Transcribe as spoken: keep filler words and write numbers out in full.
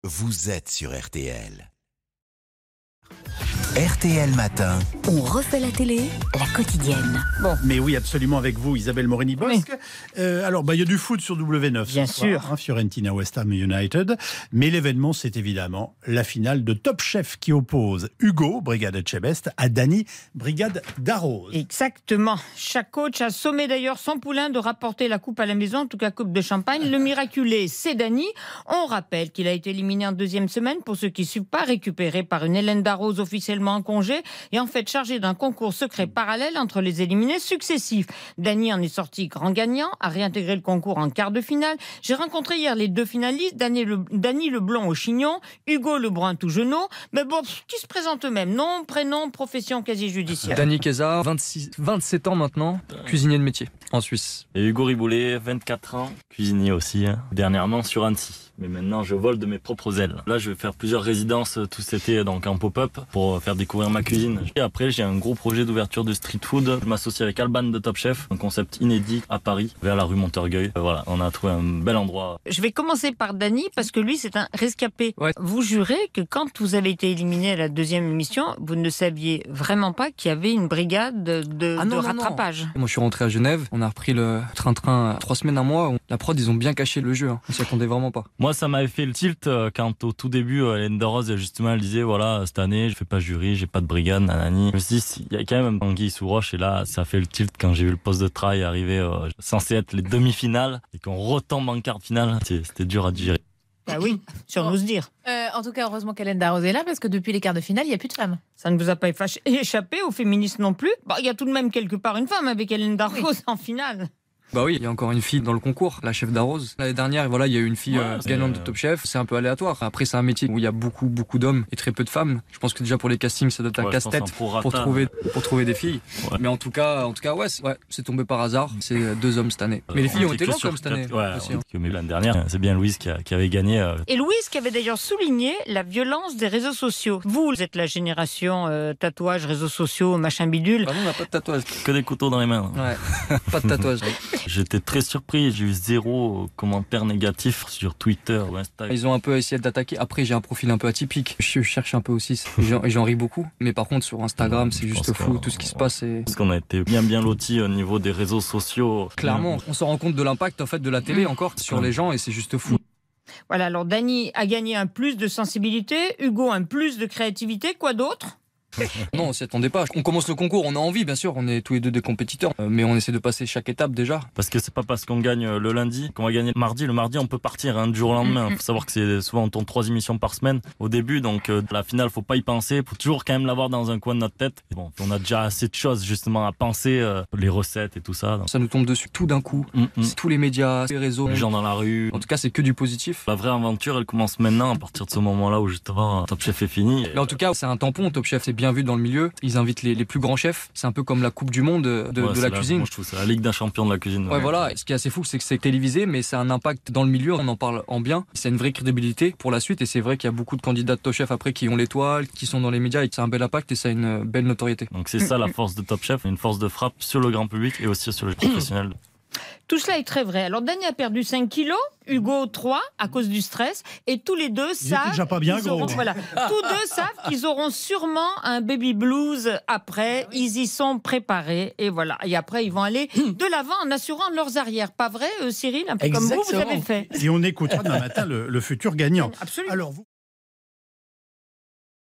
vous êtes sur R T L. R T L Matin. On refait la télé, la quotidienne. Bon. Mais oui, absolument, avec vous, Isabelle Morini-Bosque. Oui. Euh, alors, bah, il y a du foot sur W neuf. Bien ce sûr. Soir, hein, Fiorentina, West Ham United. Mais l'événement, c'est évidemment la finale de Top Chef qui oppose Hugo, Brigade Etchebest, à Dany, Brigade d'Arros. Exactement. Chaque coach a sommé d'ailleurs son poulain de rapporter la coupe à la maison, en tout cas coupe de champagne. Le miraculé, c'est Dany. On rappelle qu'il a été éliminé en deuxième semaine, pour ceux qui ne suivent pas, récupéré par une Hélène Darroze officiellement en congé et en fait chargé d'un concours secret parallèle entre les éliminés successifs. Dany en est sorti grand gagnant, a réintégré le concours en quart de finale. J'ai rencontré hier les deux finalistes, Dany le, Dany le blond au chignon, Hugo le brun tout genou, mais bon, qui se présentent eux-mêmes, nom, prénom, profession quasi judiciaire. Dany Keza, vingt-six, vingt-sept ans maintenant, cuisinier de métier en Suisse. Et Hugo Riboulet, vingt-quatre ans, cuisinier aussi, hein. Dernièrement sur Annecy. Mais maintenant, je vole de mes propres ailes. Là, je vais faire plusieurs résidences tout cet été, donc en pop-up, pour faire découvrir ma cuisine. Et après, j'ai un gros projet d'ouverture de street food. Je m'associe avec Alban de Top Chef, un concept inédit à Paris, vers la rue Montorgueil. Voilà, on a trouvé un bel endroit. Je vais commencer par Dany, parce que lui, c'est un rescapé. Ouais. Vous jurez que quand vous avez été éliminé à la deuxième émission, vous ne saviez vraiment pas qu'il y avait une brigade de, de, Ah non, de non, non. rattrapage. Moi, je suis rentré à Genève. On a repris le train-train trois semaines, un mois. La prod, ils ont bien caché le jeu. Hein. On s'y attendait vraiment pas. Moi, ça m'avait fait le tilt euh, quand au tout début, euh, Hélène Darroze, justement, elle disait, voilà, cette année, je fais pas jury, j'ai pas de brigade, nanani. Je me suis dit, il y a quand même un anguille sous roche, et là, ça fait le tilt quand j'ai vu le poste de travail arriver, euh, censé être les demi-finales, et qu'on retombe en quart de finale. C'était dur à digérer. Ah oui, sur nous dire. Euh, en tout cas, heureusement qu'Hélène Darroze est là, parce que depuis les quarts de finale, il n'y a plus de femmes. Ça ne vous a pas échappé aux féministes non plus. Bah, il y a tout de même quelque part une femme avec Hélène Darroze oui. en finale. Bah oui, il y a encore une fille dans le concours, la chef d'Arros. L'année dernière, voilà, il y a eu une fille ouais, euh, gagnante de Top Chef. C'est un peu aléatoire. Après, c'est un métier où il y a beaucoup, beaucoup d'hommes et très peu de femmes. Je pense que déjà pour les castings, ça doit être un ouais, casse-tête pour trouver, pour trouver des filles. Ouais. Mais en tout cas, en tout cas, ouais, c'est, ouais, c'est tombé par hasard. C'est deux hommes cette année. Mais les filles ont été longues comme cette année. Ouais, aussi, hein. Mais l'année dernière, c'est bien Louise qui, a, qui avait gagné. Euh... Et Louise qui avait d'ailleurs souligné la violence des réseaux sociaux. Vous, vous êtes la génération euh, tatouage, réseaux sociaux, machin bidule. Bah non, on n'a pas de tatouage. Que des couteaux dans les mains. Ouais, pas de tatouage. J'étais très surpris, j'ai eu zéro commentaire négatif sur Twitter ou Instagram. Ils ont un peu essayé d'attaquer. Après, j'ai un profil un peu atypique. Je cherche un peu aussi, et j'en, et j'en ris beaucoup. Mais par contre, sur Instagram, c'est juste fou. Tout ce qui se passe. Et... Parce qu'on a été bien bien lotis au niveau des réseaux sociaux. Clairement, on se rend compte de l'impact en fait de la télé encore sur les gens, et c'est juste fou. Voilà, alors Dany a gagné un plus de sensibilité, Hugo un plus de créativité, quoi d'autre ? Non, on s'y attendait pas. On commence le concours, on a envie, bien sûr, on est tous les deux des compétiteurs, mais on essaie de passer chaque étape déjà. Parce que c'est pas parce qu'on gagne le lundi qu'on va gagner le mardi. Le mardi, on peut partir hein, du jour au lendemain. Faut savoir que c'est souvent on tourne trois émissions par semaine au début, donc euh, la finale, faut pas y penser. Faut toujours quand même l'avoir dans un coin de notre tête. Et bon, on a déjà assez de choses justement à penser, euh, les recettes et tout ça. Donc. Ça nous tombe dessus tout d'un coup. Mm-hmm. C'est tous les médias, les réseaux, les gens dans la rue. En tout cas, c'est que du positif. La vraie aventure, elle commence maintenant à partir de ce moment-là où justement Top Chef est fini. Mais en tout cas, c'est un tampon. Top Chef, c'est bien vu dans le milieu. Ils invitent les, les plus grands chefs. C'est un peu comme la Coupe du Monde de, de, ouais, de la, la cuisine. Moi, je trouve c'est la Ligue d'un champion de la cuisine. Ouais, ouais, voilà. Ce qui est assez fou, c'est que c'est télévisé, mais c'est un impact dans le milieu. On en parle en bien. C'est une vraie crédibilité pour la suite. Et c'est vrai qu'il y a beaucoup de candidats de Top Chef après qui ont l'étoile, qui sont dans les médias, et que c'est un bel impact et ça a une belle notoriété. Donc c'est ça la force de Top Chef, une force de frappe sur le grand public et aussi sur les professionnels. Tout cela est très vrai. Alors Dany a perdu cinq kilos, Hugo trois à cause du stress, et tous les deux savent déjà pas bien gros. Auront, voilà, tous deux savent qu'ils auront sûrement un baby blues après. Ils y sont préparés et voilà. Et après ils vont aller de l'avant en assurant leurs arrières. Pas vrai, euh, Cyril, un peu Exactement. Comme vous, vous avez fait. Et on écoutera demain matin le, le futur gagnant. Absolument. Alors vous.